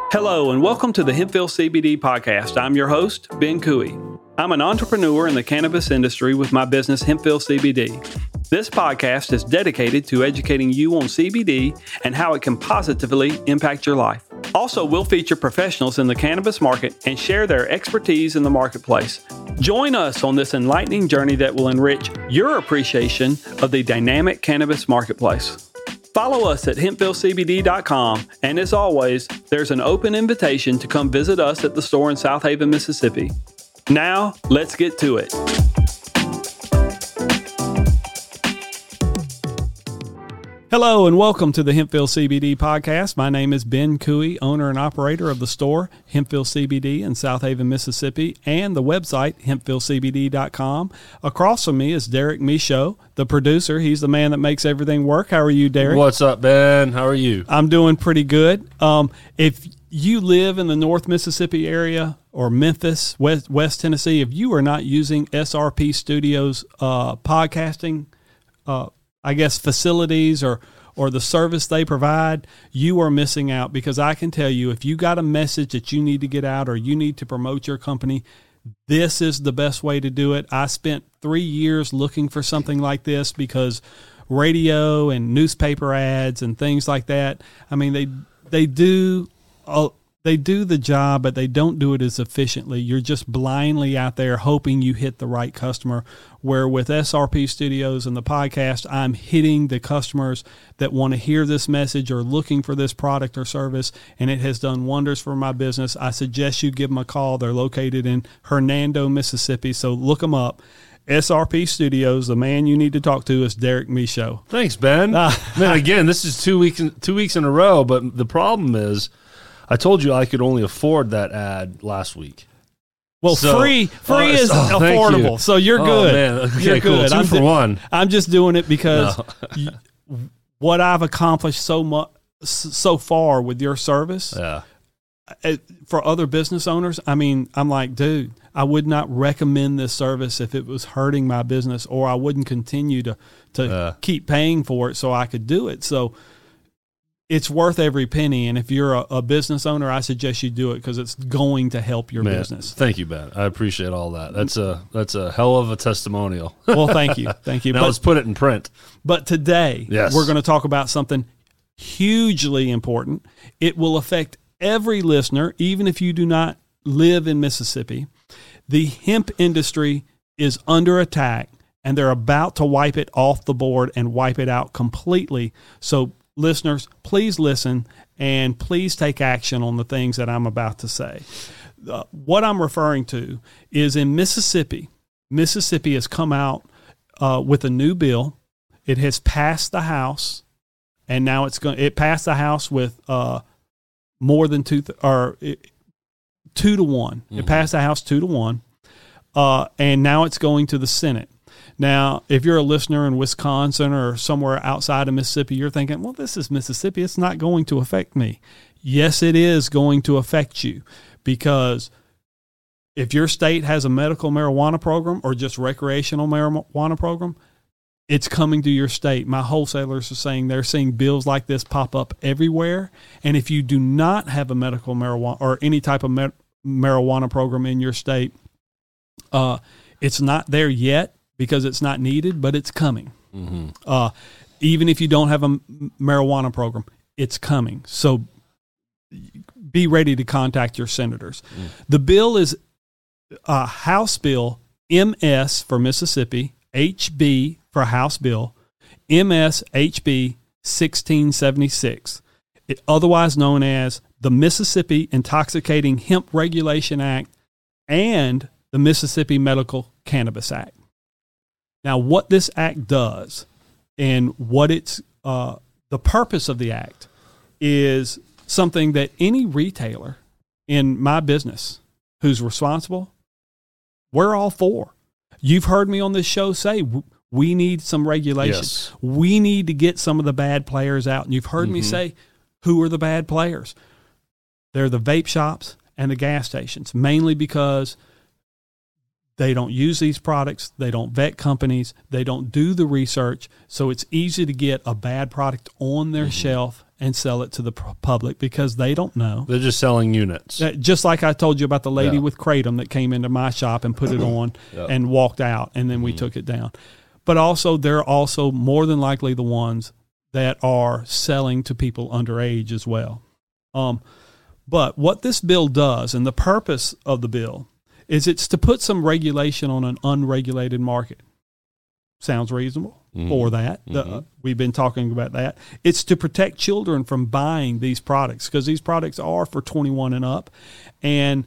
Hello, and welcome to the Hempville CBD podcast. I'm your host, Ben Cooey. I'm an entrepreneur in the cannabis industry with my business, Hempville CBD. This podcast is dedicated to educating you on CBD and how it can positively impact your life. Also, we'll feature professionals in the cannabis market and share their expertise in the marketplace. Join us on this enlightening journey that will enrich your appreciation of the dynamic cannabis marketplace. Follow us at HempvilleCBD.com, and as always, there's an open invitation to come visit us at the store in South Haven, Mississippi. Now, let's get to it. Hello, and welcome to the Hempville CBD podcast. My name is Ben Cooey, owner and operator of the store, Hempville CBD in South Haven, Mississippi, and the website, HempvilleCBD.com. Across from me is Derek Michaud, the producer. He's the man that makes everything work. How are you, Derek? What's up, Ben? How are you? I'm doing pretty good. If you live in the North Mississippi area or Memphis, West Tennessee, if you are not using SRP Studios podcasting facilities or the service they provide, you are missing out, because I can tell you, if you got a message that you need to get out or you need to promote your company, this is the best way to do it. I spent 3 years looking for something like this because radio and newspaper ads and things like that, I mean, they do the job, but they don't do it as efficiently. You're just blindly out there hoping you hit the right customer, where with SRP Studios and the podcast, I'm hitting the customers that want to hear this message or looking for this product or service, and it has done wonders for my business. I suggest you give them a call. They're located in Hernando, Mississippi, so look them up. SRP Studios. The man you need to talk to is Derek Michaud. Thanks, Ben. Man, again, this is 2 weeks in a row, but the problem is, I told you I could only afford that ad last week. Well, free is affordable, so you're good. Man. Okay, you're cool. good. 2 for 1. I'm just doing it because what I've accomplished so far with your service, for other business owners, I mean, I'm like, dude, I would not recommend this service if it was hurting my business, or I wouldn't continue to keep paying for it so I could do it. So it's worth every penny, and if you're a business owner, I suggest you do it because it's going to help your business. Thank you, Ben. I appreciate all that. That's a hell of a testimonial. Well, thank you. Now let's put it in print. But today, we're going to talk about something hugely important. It will affect every listener, even if you do not live in Mississippi. The hemp industry is under attack, and they're about to wipe it off the board and wipe it out completely. So listeners, please listen and please take action on the things that I'm about to say. What I'm referring to is in Mississippi. Mississippi has come out with a new bill. It has passed the House, and now it passed the House with more than 2 to 1. Mm-hmm. It passed the House 2 to 1, and now it's going to the Senate. Now, if you're a listener in Wisconsin or somewhere outside of Mississippi, you're thinking, well, this is Mississippi. It's not going to affect me. Yes, it is going to affect you, because if your state has a medical marijuana program or just recreational marijuana program, it's coming to your state. My wholesalers are saying they're seeing bills like this pop up everywhere. And if you do not have a medical marijuana or any type of marijuana program in your state, it's not there yet, because it's not needed, but it's coming. Mm-hmm. Even if you don't have a marijuana program, it's coming. So be ready to contact your senators. Mm. The bill is House Bill MS for Mississippi, HB for House Bill, MS HB 1676, otherwise known as the Mississippi Intoxicating Hemp Regulation Act and the Mississippi Medical Cannabis Act. Now, what this act does and what it's the purpose of the act is something that any retailer in my business who's responsible, we're all for. You've heard me on this show say we need some regulation. Yes. We need to get some of the bad players out. And you've heard me say, who are the bad players? They're the vape shops and the gas stations, mainly because They don't use these products. They don't vet companies. They don't do the research. So it's easy to get a bad product on their shelf and sell it to the public because they don't know. They're just selling units. Just like I told you about the lady with Kratom that came into my shop and put it on and walked out, and then we took it down. But also, they're also more than likely the ones that are selling to people underage as well. But what this bill does, and the purpose of the bill, is it's to put some regulation on an unregulated market. Sounds reasonable for that. We've been talking about that. It's to protect children from buying these products because these products are for 21 and up. And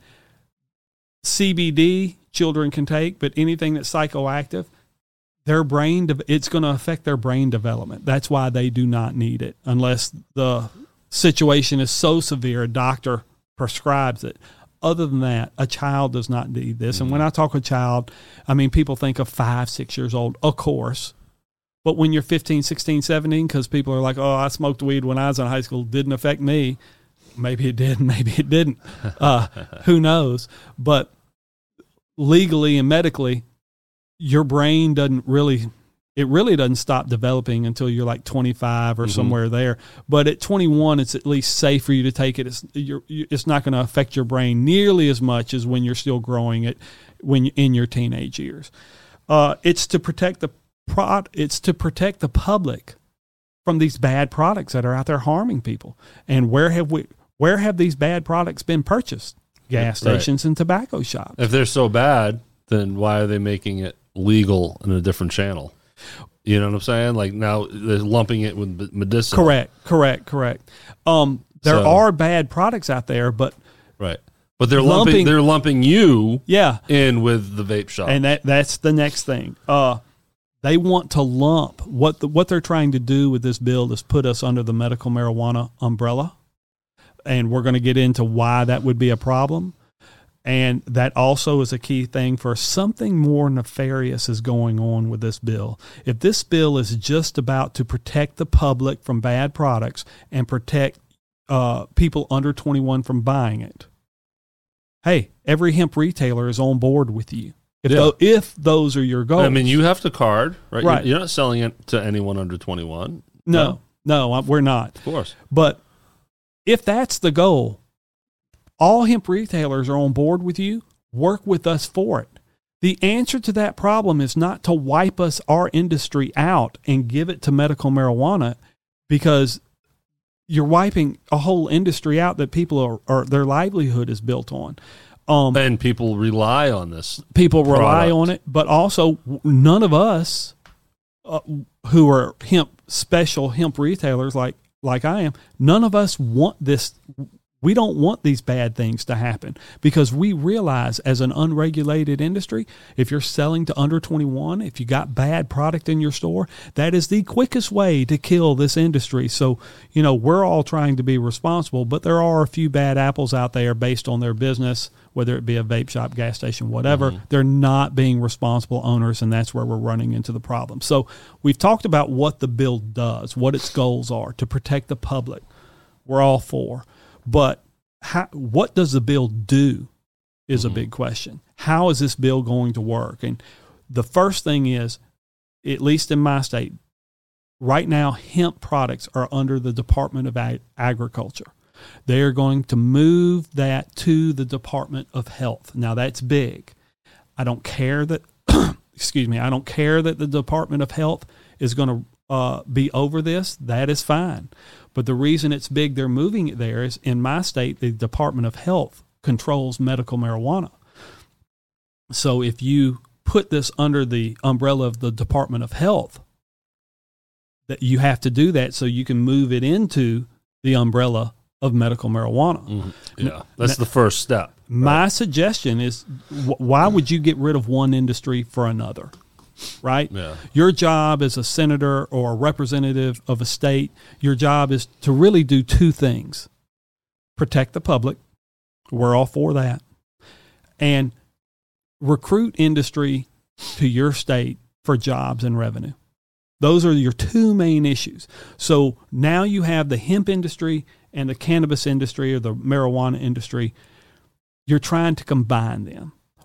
CBD, children can take, but anything that's psychoactive, it's going to affect their brain development. That's why they do not need it unless the situation is so severe a doctor prescribes it. Other than that, a child does not need this. And when I talk a child, I mean, people think of 5, 6 years old, of course. But when you're 15, 16, 17, because people are like, oh, I smoked weed when I was in high school, didn't affect me. Maybe it did, maybe it didn't. Who knows? But legally and medically, your brain really doesn't stop developing until you're like 25 or somewhere there. But at 21, it's at least safe for you to take it. It's not going to affect your brain nearly as much as when you're still growing it when you're in your teenage years. It's to protect the public from these bad products that are out there harming people. And where have these bad products been purchased? Gas stations and tobacco shops. If they're so bad, then why are they making it legal in a different channel? You know what I'm saying? Like now they're lumping it with medicinal. Correct. There are bad products out there, but but they're lumping you in with the vape shop, and that's the next thing. They want to lump what they're trying to do with this bill is put us under the medical marijuana umbrella, and we're going to get into why that would be a problem. And that also is a key thing for something more nefarious is going on with this bill. If this bill is just about to protect the public from bad products and protect people under 21 from buying it, hey, every hemp retailer is on board with you. If those are your goals. I mean, you have the card, right? You're not selling it to anyone under 21. No, we're not. Of course. But if that's the goal, all hemp retailers are on board with you. Work with us for it. The answer to that problem is not to wipe our industry out and give it to medical marijuana, because you're wiping a whole industry out that people are their livelihood is built on. And people rely on this. People rely on it, but also none of us who are special hemp retailers like I am, none of us want this. We don't want these bad things to happen because we realize as an unregulated industry, if you're selling to under 21, if you got bad product in your store, that is the quickest way to kill this industry. So, we're all trying to be responsible, but there are a few bad apples out there based on their business, whether it be a vape shop, gas station, whatever. They're not being responsible owners, and that's where we're running into the problem. So we've talked about what the bill does, what its goals are to protect the public. We're all for. But what does the bill do is a big question. How is this bill going to work? And the first thing is, at least in my state, right now, hemp products are under the Department of Agriculture. They are going to move that to the Department of Health. Now, that's big. I don't care that, I don't care that the Department of Health is going to be over this. That is fine. But the reason it's big, they're moving it there, is in my state, the Department of Health controls medical marijuana. So if you put this under the umbrella of the Department of Health, that you have to do that so you can move it into the umbrella of medical marijuana. Yeah, that's the first step. My suggestion is, why would you get rid of one industry for another? Right? Yeah. Your job as a senator or a representative of a state, your job is to really do two things. Protect the public. We're all for that. And recruit industry to your state for jobs and revenue. Those are your two main issues. So now you have the hemp industry and the cannabis industry or the marijuana industry. You're trying to combine them.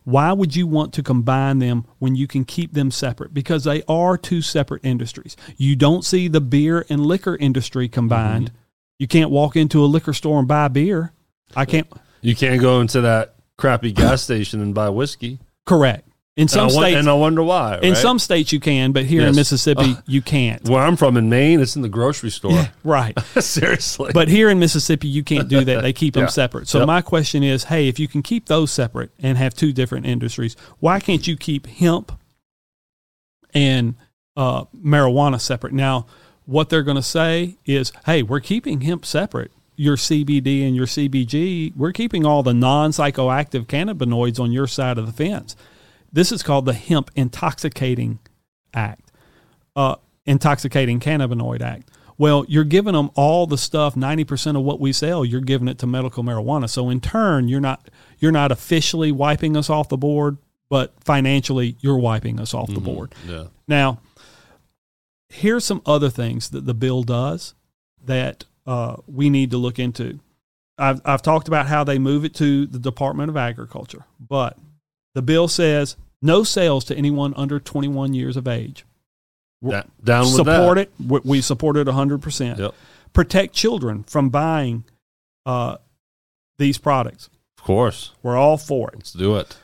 Why would you want to combine them when you can keep them separate? Because they are two separate industries. You don't see the beer and liquor industry combined. You can't walk into a liquor store and buy beer. You can't go into that crappy gas station and buy whiskey. Correct. In some states, and I wonder why. In some states you can, but here in Mississippi you can't. Where I'm from in Maine, it's in the grocery store. Yeah, right. Seriously. But here in Mississippi you can't do that. They keep them separate. So my question is, hey, if you can keep those separate and have two different industries, why can't you keep hemp and marijuana separate? Now, what they're going to say is, hey, we're keeping hemp separate. Your CBD and your CBG, we're keeping all the non-psychoactive cannabinoids on your side of the fence. This is called the Hemp Intoxicating Act, Intoxicating Cannabinoid Act. Well, you're giving them all the stuff, 90% of what we sell, you're giving it to medical marijuana. So in turn, you're not officially wiping us off the board, but financially you're wiping us off the board. Yeah. Now, here's some other things that the bill does that we need to look into. I've talked about how they move it to the Department of Agriculture, but the bill says no sales to anyone under 21 years of age. Down with that. Support it. We support it 100%. Yep. Protect children from buying these products. Of course. We're all for it. Let's do it.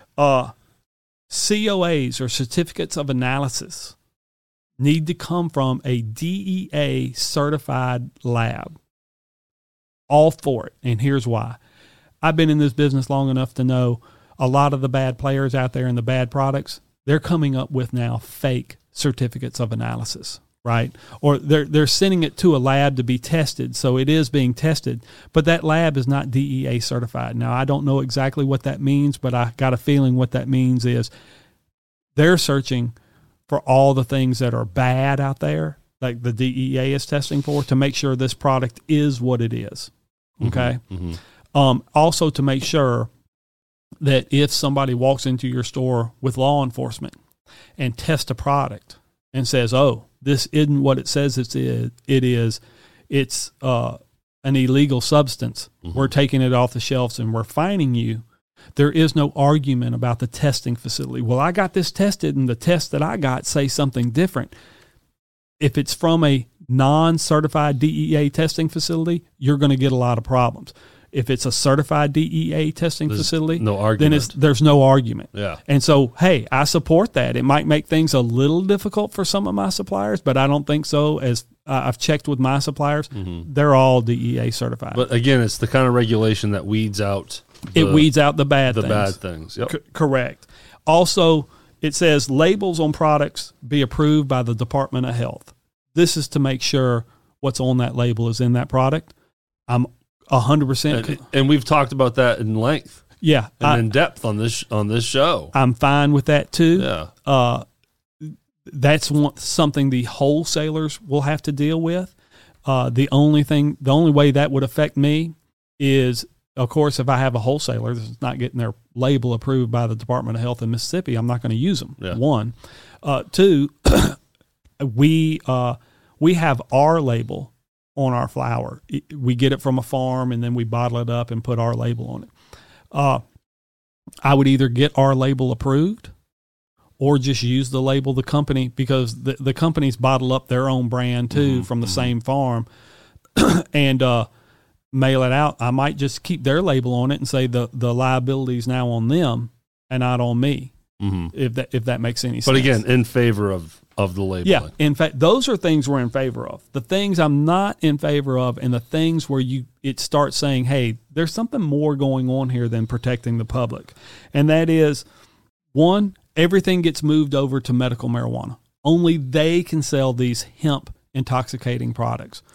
COAs, or certificates of analysis, need to come from a DEA certified lab. All for it. And here's why. I've been in this business long enough to know a lot of the bad players out there and the bad products, they're coming up with now fake certificates of analysis, right? Or they're sending it to a lab to be tested. So it is being tested, but that lab is not DEA certified. Now, I don't know exactly what that means, but I got a feeling what that means is they're searching for all the things that are bad out there, like the DEA is testing for, to make sure this product is what it is. Okay. Also to make sure that if somebody walks into your store with law enforcement and tests a product and says, oh, this isn't what it says it's an illegal substance, we're taking it off the shelves and we're fining you, there is no argument about the testing facility. Well, I got this tested and the tests that I got say something different. If it's from a non-certified DEA testing facility, you're going to get a lot of problems. If it's a certified DEA testing facility, no argument. Then there's no argument. Yeah. And so, hey, I support that. It might make things a little difficult for some of my suppliers, but I don't think so. As I've checked with my suppliers, they're all DEA certified. But again, it's the kind of regulation that weeds out the bad things. The bad things. Yep. Correct. Also, it says labels on products be approved by the Department of Health. This is to make sure what's on that label is in that product. I'm 100%. And we've talked about that in length. Yeah. And in depth on this show. I'm fine with that too. Yeah. That's something the wholesalers will have to deal with. The only way that would affect me is, of course, if I have a wholesaler that's not getting their label approved by the Department of Health in Mississippi, I'm not going to use them. Yeah. One. Two, we have our label on our flour. We get it from a farm and then we bottle it up and put our label on it. I would either get our label approved or just use the label the company, because the companies bottle up their own brand too from the same farm and mail it out. I might just keep their label on it and say the liability is now on them and not on me. If that makes any sense. But again, in favor of the labeling. Yeah. In fact, those are things we're in favor of. The things I'm not in favor of, and the things where it starts saying, hey, there's something more going on here than protecting the public. And that is, one, everything gets moved over to medical marijuana. Only they can sell these hemp intoxicating products.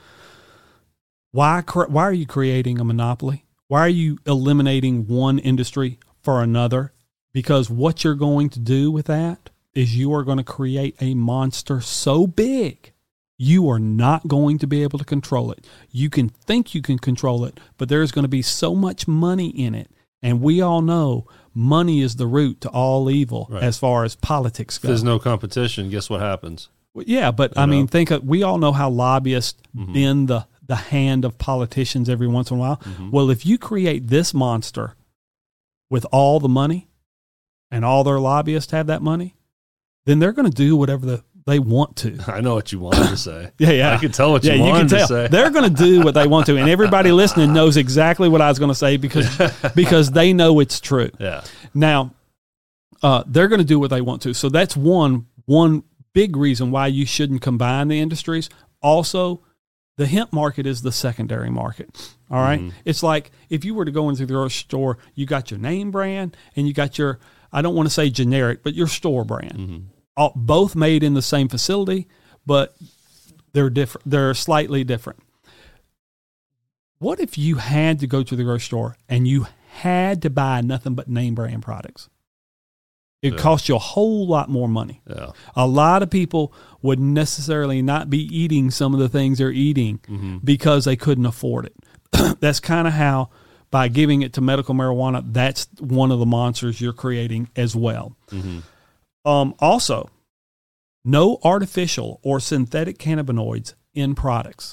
Why are you creating a monopoly? Why are you eliminating one industry for another? Because what you're going to do with that is you are going to create a monster so big, you are not going to be able to control it. You can think you can control it, but there's going to be so much money in it. And we all know money is the root to all evil as far as politics go. If there's no competition, guess what happens? Well, yeah, but we all know how lobbyists bend the hand of politicians every once in a while. Well, if you create this monster with all the money, and all their lobbyists have that money, then they're going to do whatever they want to. I know what you wanted to say. Yeah. I can tell what you wanted to say. They're going to do what they want to, and everybody listening knows exactly what I was going to say because they know it's true. Yeah. Now, they're going to do what they want to. So that's one big reason why you shouldn't combine the industries. Also, the hemp market is the secondary market. All right. Mm-hmm. It's like if you were to go into the grocery store, you got your name brand and you got your, I don't want to say generic, but your store brand. Mm-hmm. Both made in the same facility, but they're different. They're slightly different. What if you had to go to the grocery store and you had to buy nothing but name brand products? It costs you a whole lot more money. Yeah. A lot of people would necessarily not be eating some of the things they're eating because they couldn't afford it. That's kind of how, by giving it to medical marijuana, that's one of the monsters you're creating as well. Mm-hmm. Also, no artificial or synthetic cannabinoids in products.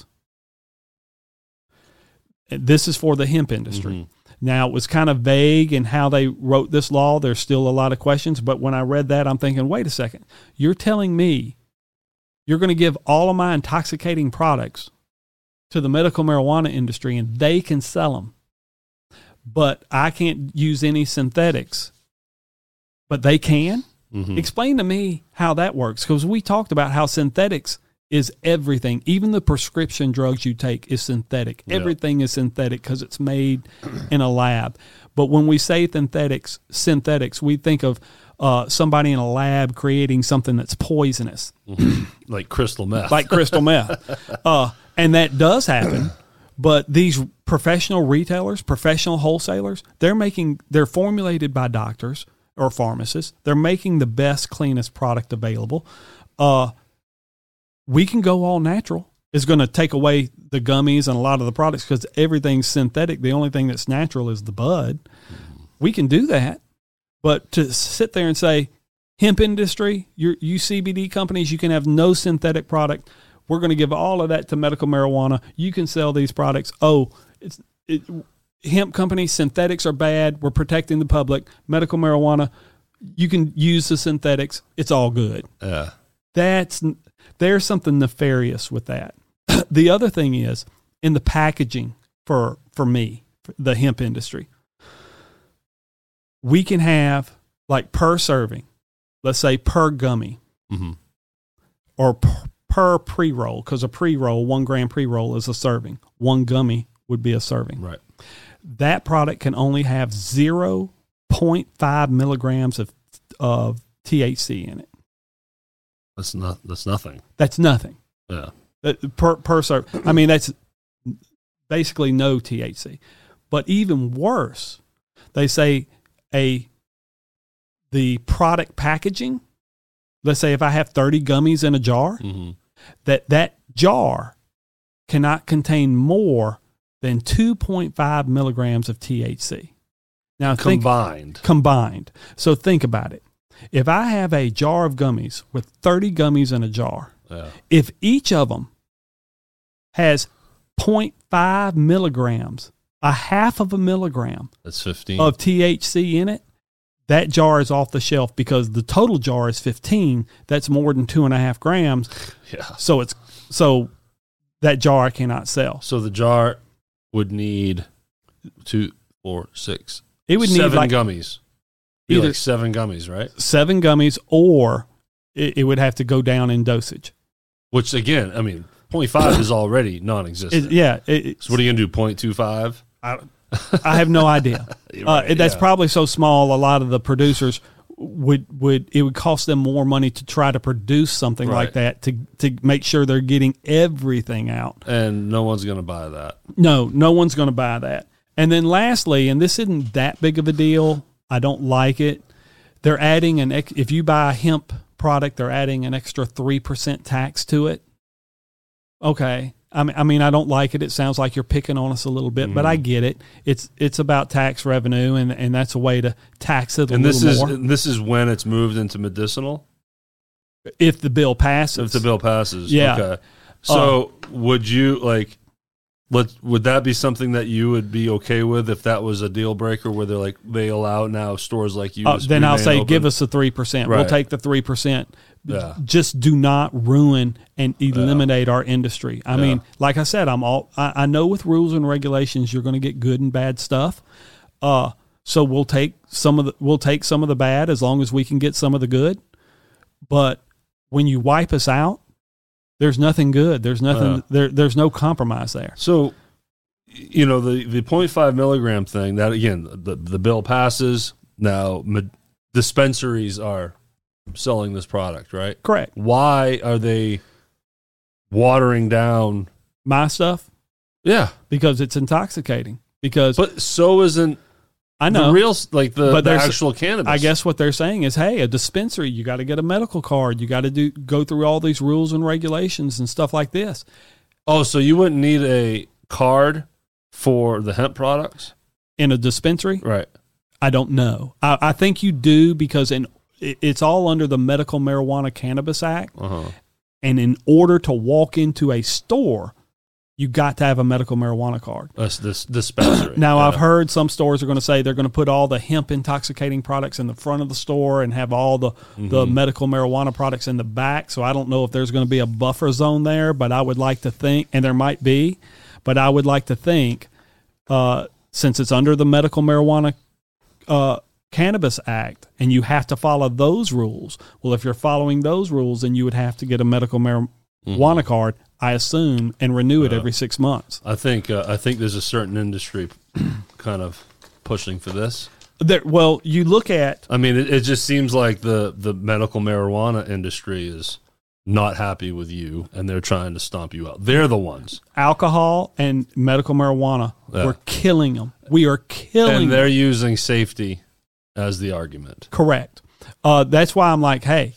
This is for the hemp industry. Mm-hmm. Now, it was kind of vague in how they wrote this law. There's still a lot of questions. But when I read that, I'm thinking, wait a second. You're telling me you're going to give all of my intoxicating products to the medical marijuana industry and they can sell them, but I can't use any synthetics, but they can? Mm-hmm. Explain to me how that works, because we talked about how synthetics is everything. Even the prescription drugs you take is synthetic. Yeah. Everything is synthetic because it's made in a lab. But when we say synthetics, we think of somebody in a lab creating something that's poisonous. Mm-hmm. Like crystal meth. And that does happen. But these professional retailers, professional wholesalers, they're formulated by doctors or pharmacists. They're making the best, cleanest product available. We can go all natural. It's going to take away the gummies and a lot of the products because everything's synthetic. The only thing that's natural is the bud. We can do that. But to sit there and say, hemp industry, you CBD companies, you can have no synthetic product. We're going to give all of that to medical marijuana. You can sell these products. Hemp companies, synthetics are bad. We're protecting the public. Medical marijuana, you can use the synthetics. It's all good. There's something nefarious with that. The other thing is in the packaging for the hemp industry, we can have like per serving, let's say per gummy, or per pre-roll, because a pre-roll, 1 gram pre-roll is a serving. 1 gummy would be a serving. Right. That product can only have 0.5 milligrams of THC in it. That's nothing. That's nothing. Yeah. Per serve. I mean, that's basically no THC. But even worse, they say the product packaging, let's say if I have 30 gummies in a jar, that jar cannot contain more than 2.5 milligrams of THC. Now, combined. So think about it. If I have a jar of gummies with 30 gummies in a jar, if each of them has 0.5 milligrams, a half of a milligram, that's 15 of THC in it, that jar is off the shelf because the total jar is 15. That's more than 2.5 grams. Yeah. So that jar I cannot sell. So the jar would need 2, 4, 6. It would 7 need like gummies. Either like 7 gummies, right? 7 gummies, or it would have to go down in dosage. Which again, I mean, 0.5 is already non-existent. So what are you gonna do? 0.25? I have no idea. That's probably so small. A lot of the producers would cost them more money to try to produce something like that to make sure they're getting everything out. And no one's gonna buy that. No one's gonna buy that. And then lastly, and this isn't that big of a deal, I don't like it. They're adding if you buy a hemp product, they're adding an extra 3% tax to it. Okay. I mean, I don't like it. It sounds like you're picking on us a little bit, but I get it. It's about tax revenue, and that's a way to tax it a little more. And this is when it's moved into medicinal? If the bill passes. Yeah. Okay. So would you, like, Would that be something that you would be okay with if that was a deal breaker where they're like, they allow now stores like you? Then I'll say, open? give us the 3%. Right. We'll take the 3%. Yeah. Just do not ruin and eliminate our industry. I mean, like I said, I know with rules and regulations, you're going to get good and bad stuff. So we'll take some of the bad as long as we can get some of the good. But when you wipe us out, there's nothing good. There's nothing there's no compromise there. So, the 0.5 milligram thing, that again, the bill passes. Now dispensaries are selling this product, right? Correct. Why are they watering down my stuff? Yeah. Because it's intoxicating. But so isn't I know the real, like the actual cannabis. I guess what they're saying is, hey, a dispensary, you got to get a medical card. You got to go through all these rules and regulations and stuff like this. Oh, so you wouldn't need a card for the hemp products in a dispensary? Right. I don't know. I think you do because it's all under the Medical Marijuana Cannabis Act. And in order to walk into a store, you got to have a medical marijuana card. That's this dispensary. Now, I've heard some stores are going to say they're going to put all the hemp intoxicating products in the front of the store and have all the medical marijuana products in the back. So I don't know if there's going to be a buffer zone there, but I would like to think, and there might be, but I would like to think, since it's under the Medical Marijuana Cannabis Act and you have to follow those rules. Well, if you're following those rules, then you would have to get a medical marijuana card, I assume, and renew it every 6 months. I think there's a certain industry kind of pushing for this. Well, you look at... I mean, it just seems like the medical marijuana industry is not happy with you, and they're trying to stomp you out. They're the ones. Alcohol and medical marijuana, we're killing them. We are killing them. And they're using safety as the argument. Correct. That's why I'm like, hey,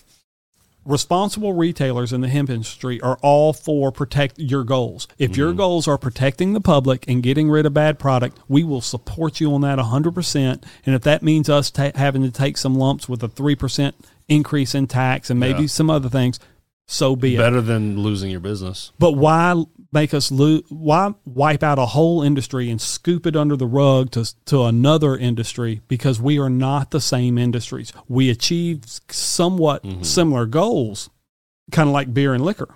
responsible retailers in the hemp industry are all for protect your goals. If your goals are protecting the public and getting rid of bad product, we will support you on that 100%. And if that means us having to take some lumps with a 3% increase in tax and maybe some other things, so be it. Better than losing your business. But why make us why wipe out a whole industry and scoop it under the rug to another industry? Because we are not the same industries. We achieve somewhat similar goals, kind of like beer and liquor,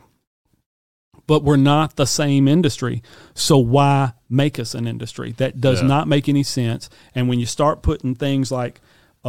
but we're not the same industry. So why make us an industry? That does not make any sense. And when you start putting things like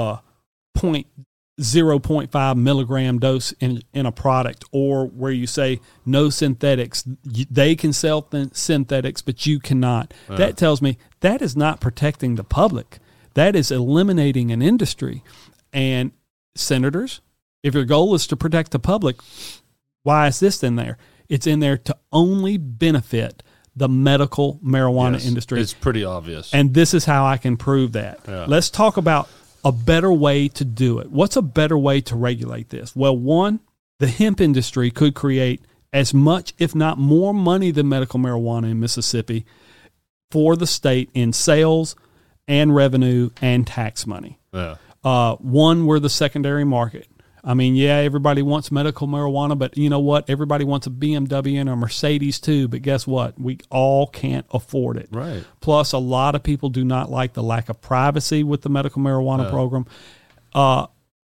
0.5 milligram dose in a product, or where you say no synthetics, they can sell synthetics, but you cannot. That tells me that is not protecting the public. That is eliminating an industry. And senators, if your goal is to protect the public, why is this in there? It's in there to only benefit the medical marijuana industry. It's pretty obvious. And this is how I can prove that. Let's talk about a better way to do it. What's a better way to regulate this? Well, one, the hemp industry could create as much, if not more money than medical marijuana in Mississippi for the state in sales and revenue and tax money. One, we're the secondary market. I mean, everybody wants medical marijuana, but you know what? Everybody wants a BMW and a Mercedes too, but guess what? We all can't afford it. Right. Plus, a lot of people do not like the lack of privacy with the medical marijuana program. But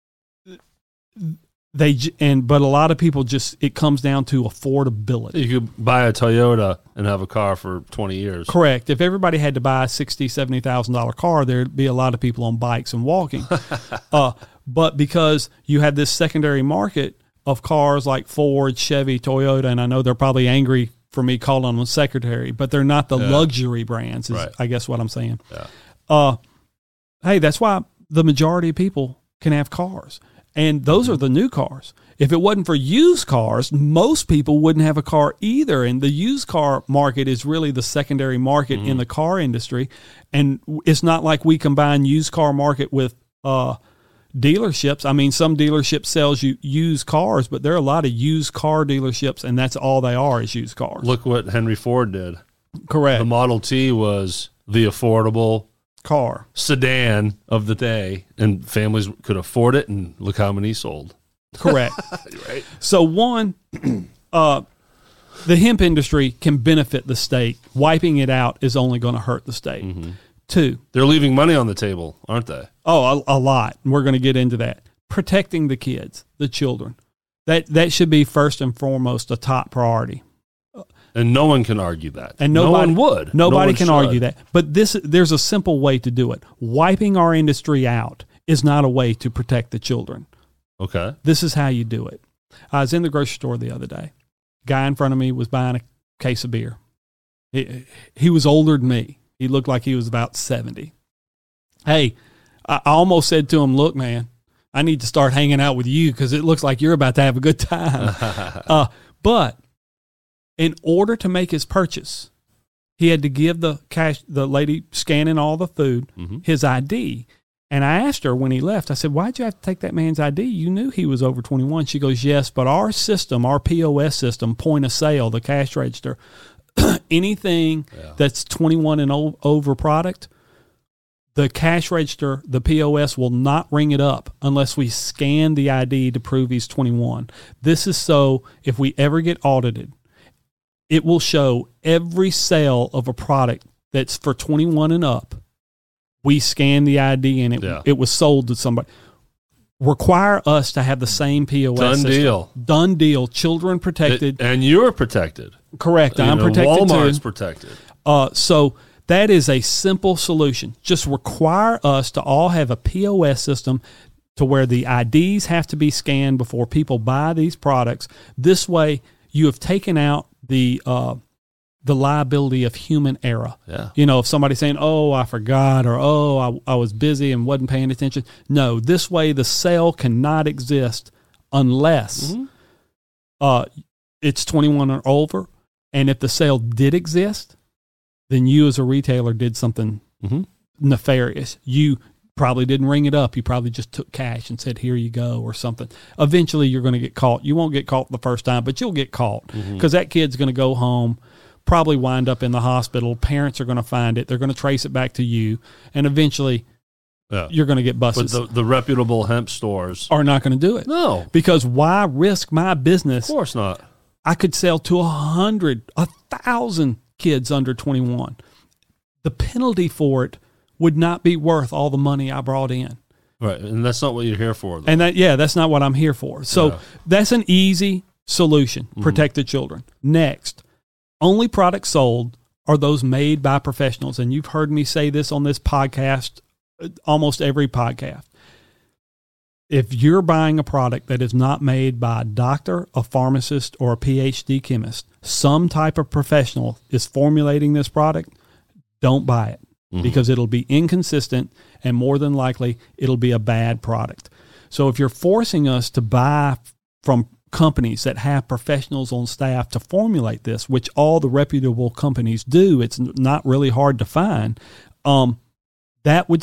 a lot of people it comes down to affordability. You could buy a Toyota and have a car for 20 years. Correct. If everybody had to buy a $60,000, $70,000 car, there'd be a lot of people on bikes and walking. But because you have this secondary market of cars like Ford, Chevy, Toyota, and I know they're probably angry for me calling them secondary, but they're not the luxury brands, is I guess what I'm saying. Hey, that's why the majority of people can have cars. And those are the new cars. If it wasn't for used cars, most people wouldn't have a car either. And the used car market is really the secondary market in the car industry. And it's not like we combine used car market with dealerships. I mean, some dealerships sells you used cars, but there are a lot of used car dealerships, and that's all they are is used cars. Look what Henry Ford did. Correct. The Model T was the affordable car sedan of the day, and families could afford it, and look how many sold. Correct. Right. So one, the hemp industry can benefit the state. Wiping it out is only going to hurt the state. Mm-hmm. 2, They're leaving money on the table, aren't they? oh, a lot. And we're going to get into that. Protecting the kids, the children. That should be first and foremost a top priority. And no one can argue that. And no nobody, one would. Nobody No one can should. argue that. But there's a simple way to do it. Wiping our industry out is not a way to protect the children. Okay. This is how you do it. I was in the grocery store the other day. Guy in front of me was buying a case of beer. He was older than me. He looked like he was about 70. Hey, I almost said to him, look, man, I need to start hanging out with you because it looks like you're about to have a good time. But in order to make his purchase, he had to give the lady scanning all the food, his ID. And I asked her when he left, I said, why'd you have to take that man's ID? You knew he was over 21. She goes, yes, but our system, our POS system, point of sale, the cash register, anything that's 21 and over product, the cash register, the POS will not ring it up unless we scan the ID to prove he's 21. This is so if we ever get audited, it will show every sale of a product that's for 21 and up. We scan the ID and it was sold to somebody. Require us to have the same POS Done system. deal. Done deal. Children protected. And you're protected. Correct. I'm protected Walmart's too. protected. So that is a simple solution. Just require us to all have a POS system to where the IDs have to be scanned before people buy these products. This way, you have taken out the liability of human error. Yeah. You know, if somebody's saying, oh, I forgot, or oh, I was busy and wasn't paying attention. No, this way the sale cannot exist unless it's 21 or over. And if the sale did exist, then you as a retailer did something nefarious. You probably didn't ring it up. You probably just took cash and said, here you go, or something. Eventually you're going to get caught. You won't get caught the first time, but you'll get caught because that kid's going to go home, probably wind up in the hospital. Parents are going to find it. They're going to trace it back to you. And eventually you're going to get busted. But the reputable hemp stores are not going to do it. No. Because why risk my business? Of course not. I could sell to 1,000 kids under 21. The penalty for it would not be worth all the money I brought in. Right. And that's not what you're here for, though. And that's not what I'm here for. So that's an easy solution. Protect the children. Next, only products sold are those made by professionals. And you've heard me say this on this podcast, almost every podcast. If you're buying a product that is not made by a doctor, a pharmacist, or a PhD chemist, some type of professional is formulating this product, don't buy it because it'll be inconsistent and more than likely it'll be a bad product. So if you're forcing us to buy from companies that have professionals on staff to formulate this, which all the reputable companies do, it's not really hard to find, that would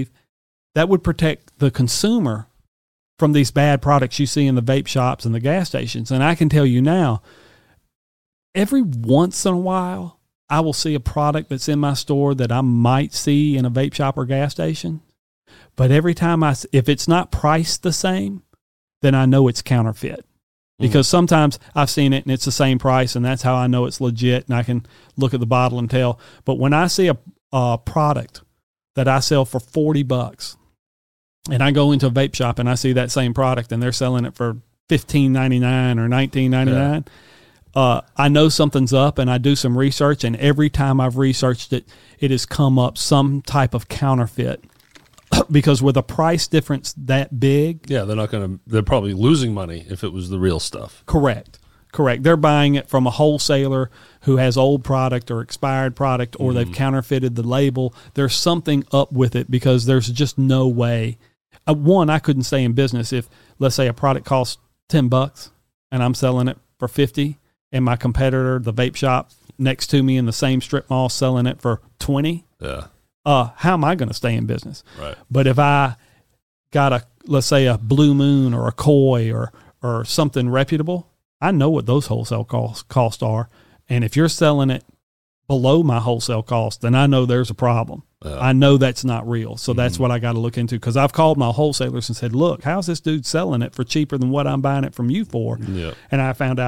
protect the consumer from these bad products you see in the vape shops and the gas stations. And I can tell you now, every once in a while, I will see a product that's in my store that I might see in a vape shop or gas station. But every time if it's not priced the same, then I know it's counterfeit. Because sometimes I've seen it and it's the same price and that's how I know it's legit and I can look at the bottle and tell. But when I see a product that I sell for $40, and I go into a vape shop and I see that same product and they're selling it for $15.99 or $19.99. I know something's up and I do some research, and every time I've researched it, it has come up some type of counterfeit. Because with a price difference that big, they're probably losing money if it was the real stuff. Correct. They're buying it from a wholesaler who has old product or expired product, or they've counterfeited the label. There's something up with it because there's just no way. One, I couldn't stay in business if, let's say, a product costs $10 and I'm selling it for $50, and my competitor, the vape shop next to me in the same strip mall, selling it for $20. Yeah. How am I going to stay in business? Right. But if I got let's say a Blue Moon or a Koi or something reputable, I know what those wholesale costs are. And if you're selling it below my wholesale cost, then I know there's a problem. I know that's not real. So that's what I got to look into, because I've called my wholesalers and said, look, how's this dude selling it for cheaper than what I'm buying it from you for? Yeah. And I found out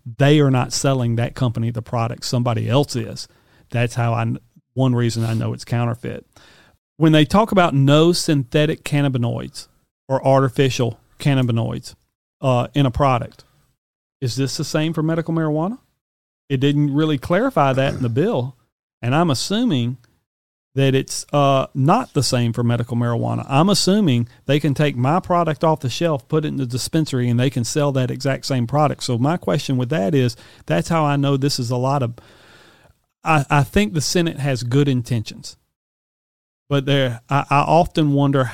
they are not selling that company the product. Somebody else is. That's one reason I know it's counterfeit. When they talk about no synthetic cannabinoids or artificial cannabinoids in a product, is this the same for medical marijuana? It didn't really clarify that in the bill, and I'm assuming that it's not the same for medical marijuana. I'm assuming they can take my product off the shelf, put it in the dispensary, and they can sell that exact same product. So my question with that is, that's how I know this is a lot of – I think the Senate has good intentions. But I often wonder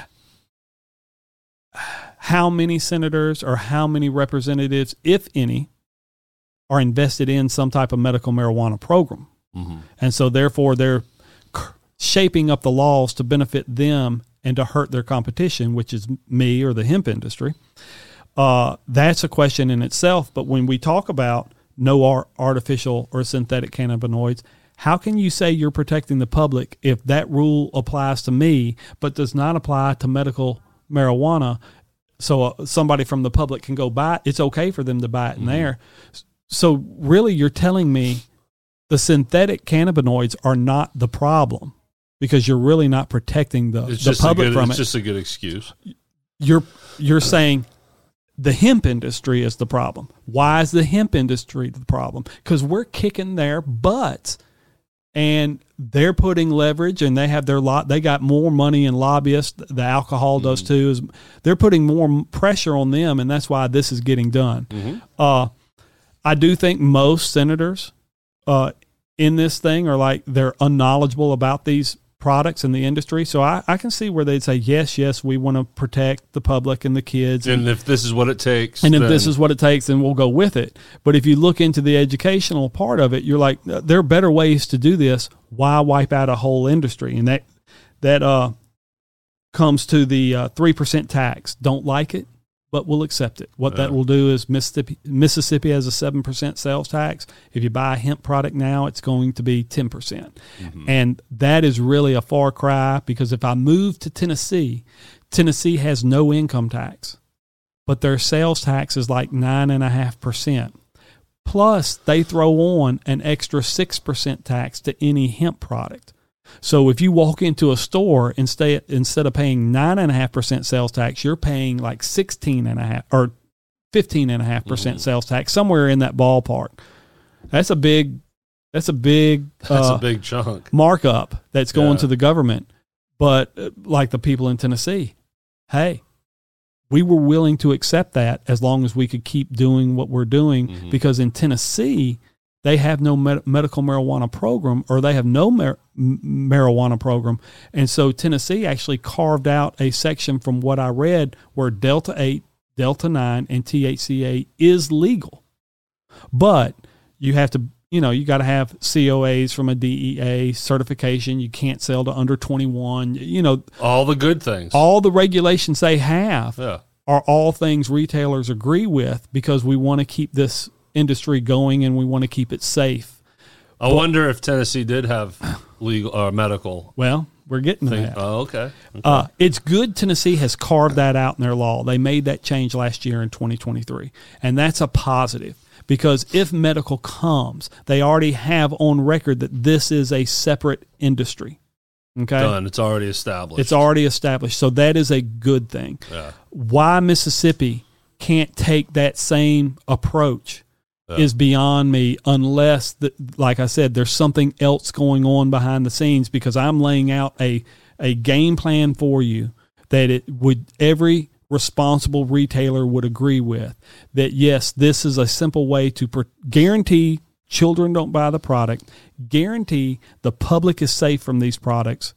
how many senators or how many representatives, if any, are invested in some type of medical marijuana program. Mm-hmm. And so therefore they're shaping up the laws to benefit them and to hurt their competition, which is me or the hemp industry. That's a question in itself. But when we talk about no artificial or synthetic cannabinoids, how can you say you're protecting the public if that rule applies to me but does not apply to medical marijuana? So somebody from the public can go buy it. It's okay for them to buy it in there. So really you're telling me the synthetic cannabinoids are not the problem because you're really not protecting the public from it. It's just a good excuse. You're saying the hemp industry is the problem. Why is the hemp industry the problem? Because we're kicking their butts. And they're putting leverage, and they have they got more money and lobbyists. The alcohol does too. They're putting more pressure on them, and that's why this is getting done. Mm-hmm. I do think most senators in this thing are they're unknowledgeable about these products in the industry. So I can see where they'd say, yes, we want to protect the public and the kids. And if this is what it takes. And if this is what it takes, then we'll go with it. But if you look into the educational part of it, you're like, there are better ways to do this. Why wipe out a whole industry? And that comes to the 3% tax. Don't like it, but we'll accept it. What that will do is Mississippi has a 7% sales tax. If you buy a hemp product now, it's going to be 10%. Mm-hmm. And that is really a far cry because if I move to Tennessee has no income tax, but their sales tax is like 9.5%. Plus, they throw on an extra 6% tax to any hemp product. So if you walk into a store instead of paying 9.5% sales tax, you're paying like 16.5 or 15.5% sales tax, somewhere in that ballpark. That's a big chunk markup that's going to the government. But like the people in Tennessee, hey, we were willing to accept that as long as we could keep doing what we're doing because in Tennessee, they have no medical marijuana program, or they have no marijuana program. And so Tennessee actually carved out a section from what I read where Delta 8, Delta 9, and THCA is legal. But you have to, you got to have COAs from a DEA certification. You can't sell to under 21, all the good things. All the regulations they have are all things retailers agree with because we want to keep this industry going and we want to keep it safe. I wonder if Tennessee did have legal or medical. Well, we're getting to that. Oh, okay. It's good Tennessee has carved that out in their law. They made that change last year in 2023, and that's a positive because if medical comes, they already have on record that this is a separate industry. Okay, done. It's already established. It's already established, so that is a good thing. Yeah. Why Mississippi can't take that same approach is beyond me unless, like I said, there's something else going on behind the scenes because I'm laying out a game plan for you that every responsible retailer would agree with, that yes, this is a simple way to guarantee children don't buy the product, guarantee the public is safe from these products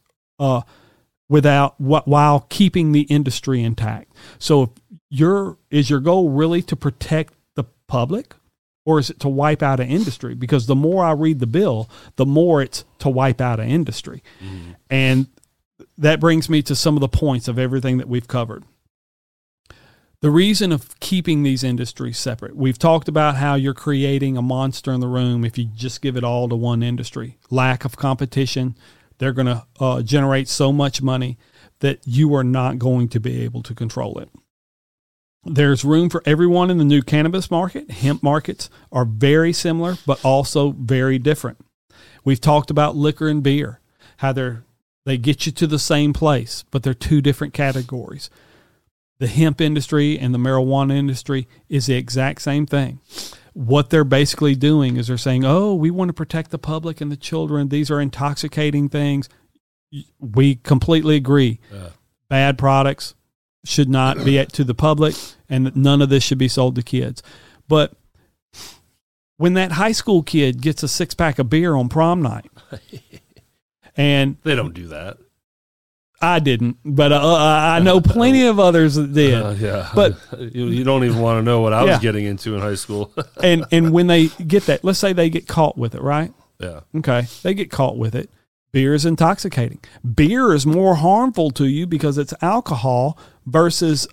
while keeping the industry intact. So is your goal really to protect the public? Or is it to wipe out an industry? Because the more I read the bill, the more it's to wipe out an industry. Mm-hmm. And that brings me to some of the points of everything that we've covered. The reason of keeping these industries separate. We've talked about how you're creating a monster in the room if you just give it all to one industry. Lack of competition. They're going to generate so much money that you are not going to be able to control it. There's room for everyone in the new cannabis market. Hemp markets are very similar, but also very different. We've talked about liquor and beer, how they get you to the same place, but they're two different categories. The hemp industry and the marijuana industry is the exact same thing. What they're basically doing is they're saying, oh, we want to protect the public and the children. These are intoxicating things. We completely agree. Yeah. Bad products should not be to the public, and none of this should be sold to kids. But when that high school kid gets a 6-pack of beer on prom night, and They don't do that. I didn't, but I know plenty of others that did. Yeah, But you don't even want to know what I was Yeah. getting into in high school. and when they get that, let's say they get caught with it, right? Yeah, Okay, they get caught with it. Beer is intoxicating. Beer is more harmful to you because it's alcohol versus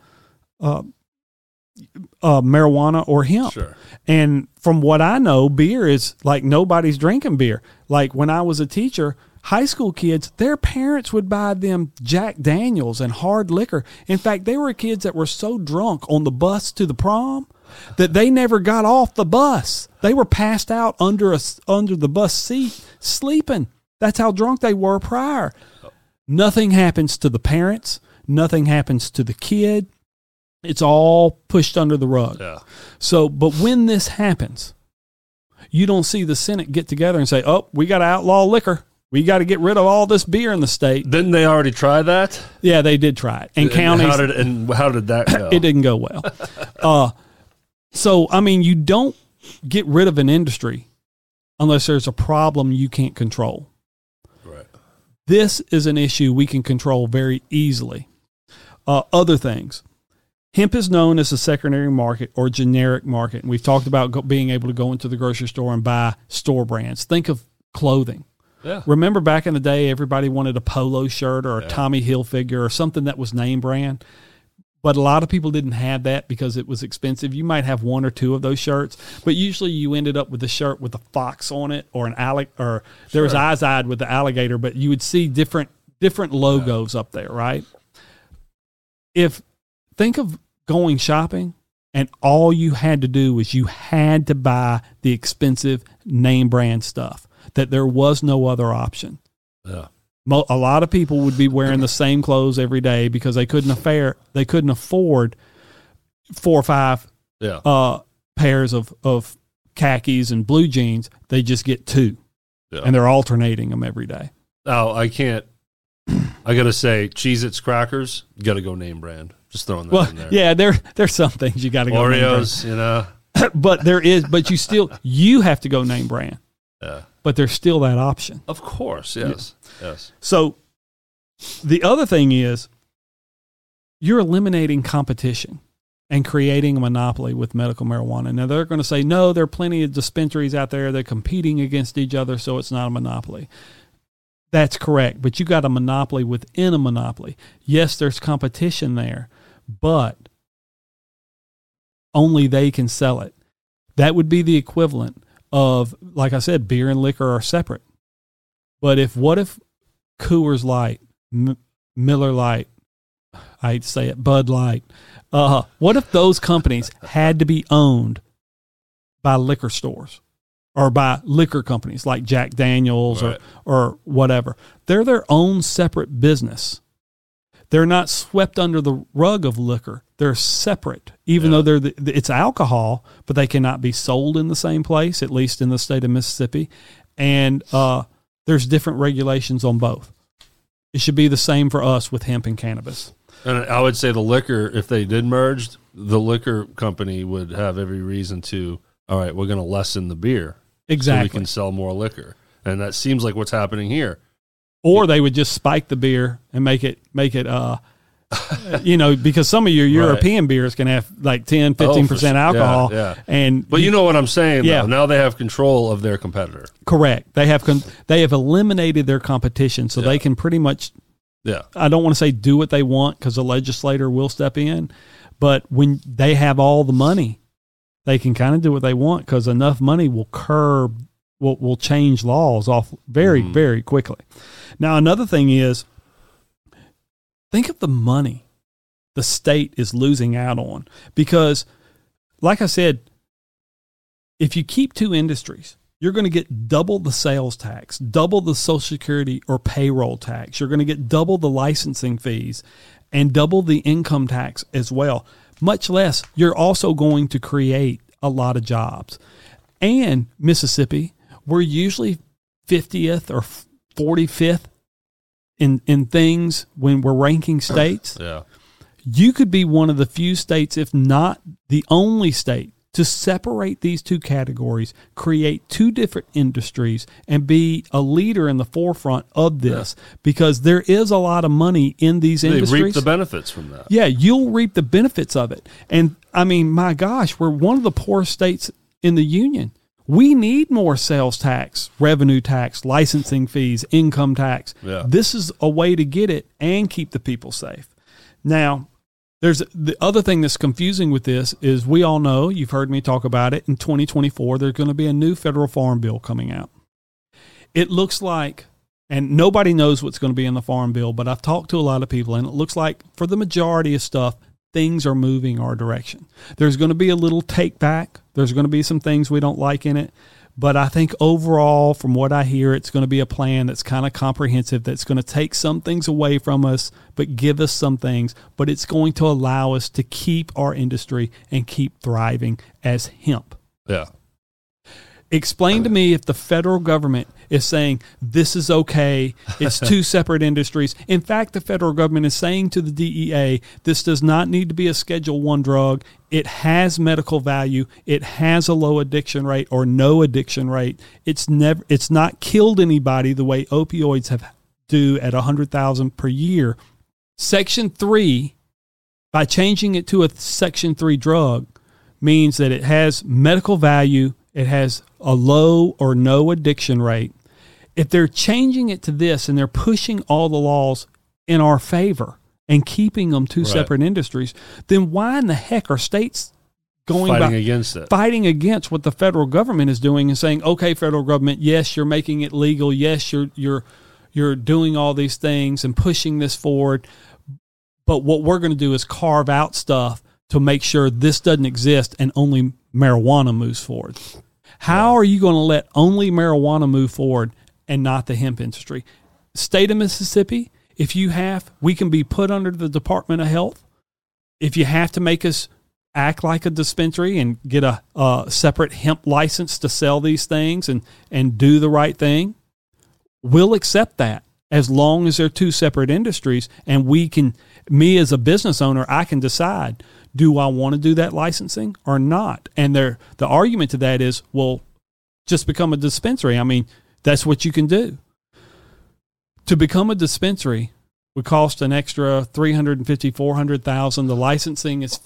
marijuana or hemp. sure. And from what I know, beer is like nobody's drinking beer. Like when I was a teacher, high school kids, their parents would buy them Jack Daniels and hard liquor. In fact, they were kids that were so drunk on the bus to the prom that they never got off the bus. They were passed out under the bus seat sleeping. That's how drunk they were prior. Nothing happens to the parents. Nothing happens to the kid. It's all pushed under the rug. Yeah, So, but when this happens, you don't see the Senate get together and say, oh, we got to outlaw liquor. We got to get rid of all this beer in the state. didn't they already try that? Yeah, they did try it. And counties, how did that go? it didn't go well. So, I mean, you don't get rid of an industry unless there's a problem you can't control. Right. This is an issue we can control very easily. Other things. Hemp is known as a secondary market or generic market. And we've talked about being able to go into the grocery store and buy store brands. Think of clothing. Yeah. Remember back in the day, everybody wanted a polo shirt or a Tommy Hilfiger or something that was name brand. But a lot of people didn't have that because it was expensive. You might have one or two of those shirts, but usually you ended up with a shirt with a fox on it or or there was Izod with the alligator, but you would see different logos up there, right? Think of going shopping and all you had to do was you had to buy the expensive name brand stuff, that there was no other option. Yeah. A lot of people would be wearing the same clothes every day because they couldn't afford 4 or 5 pairs of khakis and blue jeans. They just get 2, and they're alternating them every day. Now, I got to say, Cheez-Its crackers, got to go name brand. Just throwing that in there. Yeah, there's some things you got to go Oreos, name brand. But you have to go name brand. Yeah. But there's still that option. Of course, yes. Yes. So the other thing is you're eliminating competition and creating a monopoly with medical marijuana. Now they're going to say, no, there are plenty of dispensaries out there. They're competing against each other, so it's not a monopoly. That's correct, but you got a monopoly within a monopoly. Yes, there's competition there, but only they can sell it. That would be the equivalent of, like I said, beer and liquor are separate. But what if Coors Light, Miller Lite, I hate to say it, Bud Light, what if those companies had to be owned by liquor stores or by liquor companies like Jack Daniels or whatever? They're their own separate business. They're not swept under the rug of liquor. They're separate, even though it's alcohol, but they cannot be sold in the same place, at least in the state of Mississippi. And there's different regulations on both. It should be the same for us with hemp and cannabis. And I would say the liquor, if they did merge, the liquor company would have every reason to, all right, we're going to lessen the beer. Exactly. So we can sell more liquor. And that seems like what's happening here. Or they would just spike the beer and make it because some of your European beers can have like 10, 15% alcohol. Yeah. But you know what I'm saying, though. Now they have control of their competitor. Correct. They have eliminated their competition, so they can pretty much, I don't want to say do what they want because the legislator will step in, but when they have all the money, they can kind of do what they want because enough money will will change laws off very, very quickly. Now, another thing is, think of the money the state is losing out on. Because, like I said, if you keep two industries, you're going to get double the sales tax, double the Social Security or payroll tax. You're going to get double the licensing fees and double the income tax as well. Much less, you're also going to create a lot of jobs. And Mississippi, we're usually 50th or 45th in things when we're ranking states. Yeah. You could be one of the few states, if not the only state, to separate these two categories, create two different industries, and be a leader in the forefront of this, because there is a lot of money in these industries. They reap the benefits from that. Yeah, you'll reap the benefits of it. And, I mean, my gosh, we're one of the poorest states in the union. We need more sales tax, revenue tax, licensing fees, income tax. Yeah. This is a way to get it and keep the people safe. Now, there's the other thing that's confusing with this is we all know, you've heard me talk about it, in 2024, there's going to be a new federal farm bill coming out. It looks like, and nobody knows what's going to be in the farm bill, but I've talked to a lot of people, and it looks like for the majority of stuff, things are moving our direction. There's going to be a little take back. There's going to be some things we don't like in it. But I think overall, from what I hear, it's going to be a plan that's kind of comprehensive, that's going to take some things away from us, but give us some things. But it's going to allow us to keep our industry and keep thriving as hemp. Yeah. Explain to me if the federal government is saying this is okay, it's two separate industries. In fact, the federal government is saying to the DEA, this does not need to be a Schedule I drug. It has medical value. It has a low addiction rate or no addiction rate. It's not killed anybody the way opioids do at 100,000 per year. Section 3, by changing it to a Section 3 drug, means that it has medical value. It has a low or no addiction rate. If they're changing it to this and they're pushing all the laws in our favor and keeping them two separate industries, then why in the heck are states fighting against it? Fighting against what the federal government is doing and saying, okay, federal government, yes, you're making it legal. Yes, you're doing all these things and pushing this forward. But what we're going to do is carve out stuff to make sure this doesn't exist and only marijuana moves forward. How are you going to let only marijuana move forward and not the hemp industry? State of Mississippi, we can be put under the Department of Health. If you have to make us act like a dispensary and get a separate hemp license to sell these things and do the right thing, we'll accept that as long as they're two separate industries. And me as a business owner, I can decide, do I want to do that licensing or not? And the argument to that is, well, just become a dispensary. I mean, that's what you can do. To become a dispensary would cost an extra $350,000, $400,000. The licensing is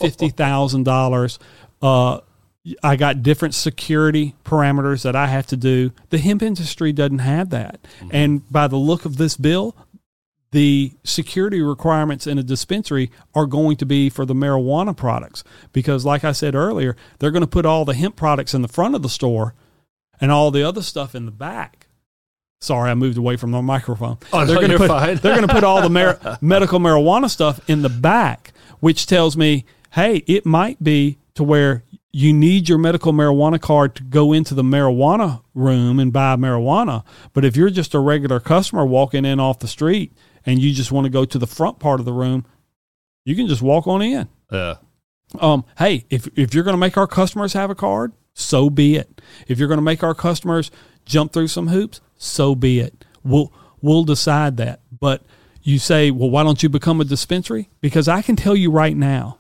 $50,000. I got different security parameters that I have to do. The hemp industry doesn't have that. Mm-hmm. And by the look of this bill, the security requirements in a dispensary are going to be for the marijuana products, because like I said earlier, they're going to put all the hemp products in the front of the store and all the other stuff in the back. Sorry, I moved away from the microphone. Oh, they're no, going to put all the medical marijuana stuff in the back, which tells me, hey, it might be to where you need your medical marijuana card to go into the marijuana room and buy marijuana. But if you're just a regular customer walking in off the street and you just want to go to the front part of the room, you can just walk on in. Yeah. Hey, if you're going to make our customers have a card, so be it. If you're going to make our customers jump through some hoops, so be it. We'll decide that. But you say, well, why don't you become a dispensary? Because I can tell you right now,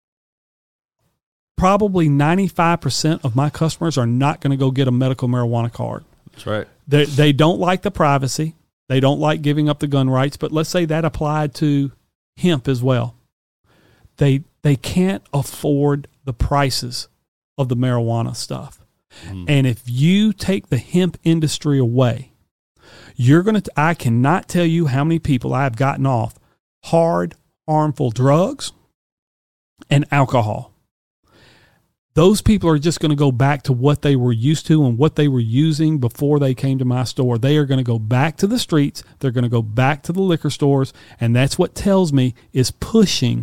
probably 95% of my customers are not going to go get a medical marijuana card. That's right. They don't like the privacy. They don't like giving up the gun rights, but let's say that applied to hemp as well. They can't afford the prices of the marijuana stuff. Mm. And if you take the hemp industry away, I cannot tell you how many people I've gotten off hard, harmful drugs and alcohol. Those people are just going to go back to what they were used to and what they were using before they came to my store. They are going to go back to the streets. They're going to go back to the liquor stores. And that's what tells me is pushing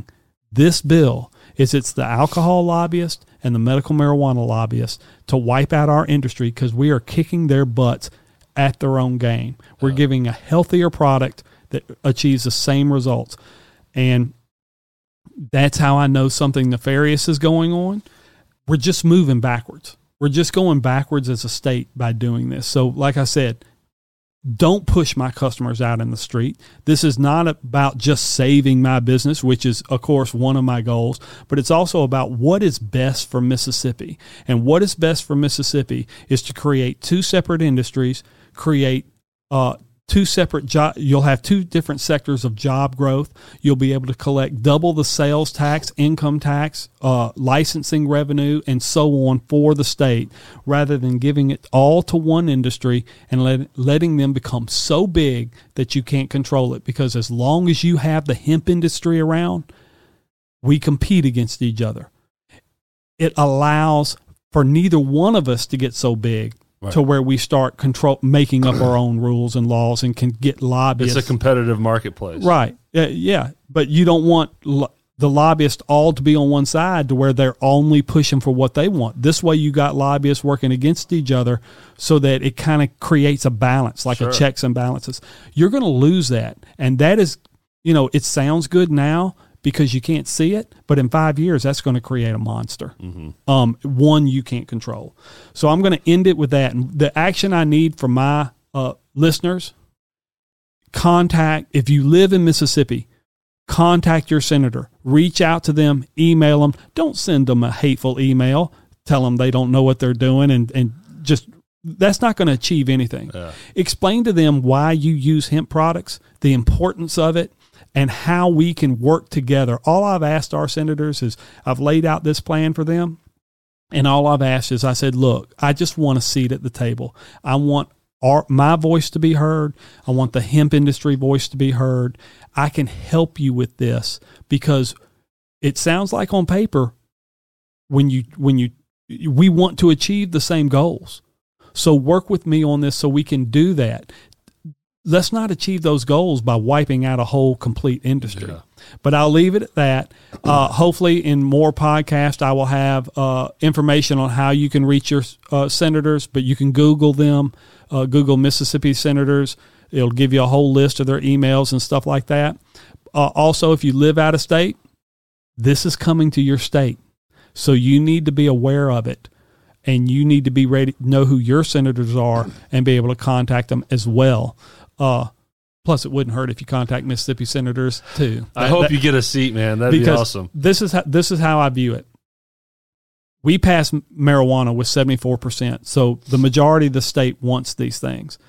this bill is it's the alcohol lobbyist and the medical marijuana lobbyist to wipe out our industry because we are kicking their butts at their own game. We're giving a healthier product that achieves the same results. And that's how I know something nefarious is going on. We're just moving backwards. We're just going backwards as a state by doing this. So like I said, don't push my customers out in the street. This is not about just saving my business, which is, of course, one of my goals, but it's also about what is best for Mississippi. And what is best for Mississippi is to create two separate industries, create two separate job. You'll have two different sectors of job growth. You'll be able to collect double the sales tax, income tax, licensing revenue, and so on for the state, rather than giving it all to one industry and letting them become so big that you can't control it. Because as long as you have the hemp industry around, we compete against each other. It allows for neither one of us to get so big to where we start making up our own rules and laws and can get lobbyists. It's a competitive marketplace. Right. Yeah. But you don't want the lobbyists all to be on one side to where they're only pushing for what they want. This way you got lobbyists working against each other so that it kind of creates a balance, like a checks and balances. You're going to lose that. And that is, it sounds good now because you can't see it, but in 5 years, that's going to create a monster. One you can't control. So I'm going to end it with that. And the action I need from my listeners, if you live in Mississippi, contact your senator, reach out to them, email them. Don't send them a hateful email. Tell them they don't know what they're doing and just, that's not going to achieve anything. Explain to them why you use hemp products, the importance of it, and how we can work together. All I've asked our senators is I've laid out this plan for them. And all I've asked is I said, look, I just want a seat at the table. I want my voice to be heard. I want the hemp industry voice to be heard. I can help you with this because it sounds like on paper we want to achieve the same goals. So work with me on this so we can do that. Let's not achieve those goals by wiping out a whole complete industry. But I'll leave it at that. Hopefully in more podcasts, I will have information on how you can reach your senators, but you can Google them, Google Mississippi senators. It'll give you a whole list of their emails and stuff like that. Also, if you live out of state, this is coming to your state. So you need to be aware of it. And you need to be ready, know who your senators are and be able to contact them as well. Plus, it wouldn't hurt if you contact Mississippi senators too. I hope you get a seat, man. That'd be awesome. This is how I view it. We passed marijuana with 74%, so the majority of the state wants these things.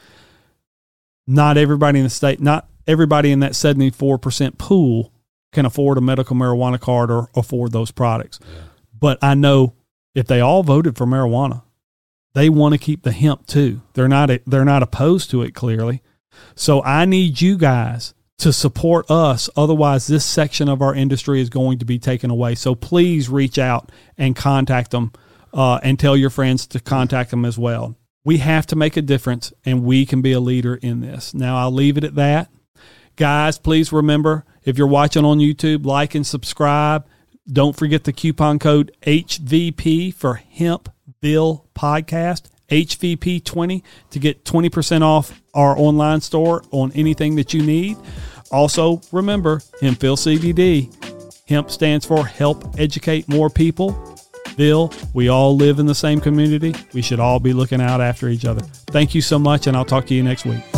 Not everybody in the state, not everybody in that 74% pool can afford a medical marijuana card or afford those products. But I know if they all voted for marijuana, they want to keep the hemp too. They're not opposed to it clearly. So I need you guys to support us. Otherwise, this section of our industry is going to be taken away. So please reach out and contact them and tell your friends to contact them as well. We have to make a difference, and we can be a leader in this. Now, I'll leave it at that. Guys, please remember, if you're watching on YouTube, like and subscribe. Don't forget the coupon code HVP for Hempville Podcast. HVP20 to get 20% off our online store on anything that you need. Also, remember, Hempville CBD. Hemp stands for Help Educate More People. Bill, we all live in the same community. We should all be looking out after each other. Thank you so much, and I'll talk to you next week.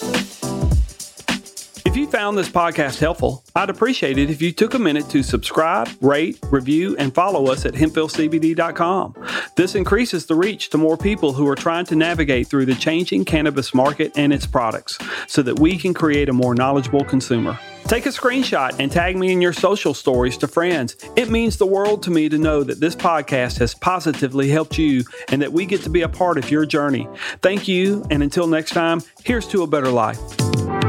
If you found this podcast helpful, I'd appreciate it if you took a minute to subscribe, rate, review, and follow us at HempvilleCBD.com. This increases the reach to more people who are trying to navigate through the changing cannabis market and its products so that we can create a more knowledgeable consumer. Take a screenshot and tag me in your social stories to friends. It means the world to me to know that this podcast has positively helped you and that we get to be a part of your journey. Thank you, and until next time, here's to a better life.